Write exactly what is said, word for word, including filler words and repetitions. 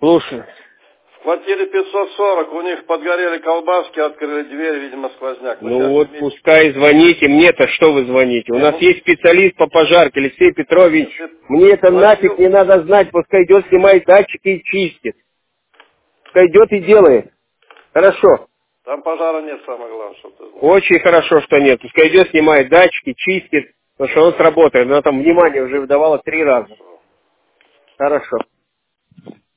Слушай. В квартире пятьсот сорок, у них подгорели колбаски, открыли дверь, видимо, сквозняк. Вы Ну вот, имеете... пускай звоните. Мне-то что вы звоните? У Не, нас ну... есть специалист по пожарке, Алексей Петрович. Если... Мне это Платил... нафиг не надо знать. Пускай идет, снимает датчики и чистит. Пускай идет и делает. Хорошо. Там пожара нет, самое главное, чтобы ты знал. Очень хорошо, что нет. Пускай идет, снимает датчики, чистит. Потому что он сработает. Она там внимание уже выдавала три раза. Хорошо. Хорошо.